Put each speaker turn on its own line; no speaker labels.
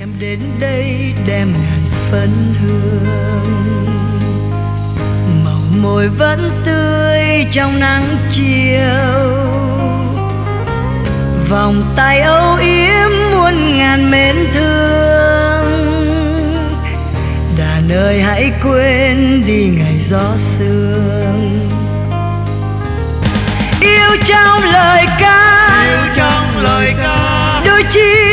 em đến đây đem ngàn phấn hương, màu môi vẫn tươi trong nắng chiều, vòng tay âu yếm muôn ngàn mến thương. Đàn ơi hãy quên đi ngày gió sương, yêu trong lời ca,
yêu trong lời ca,
đôi chim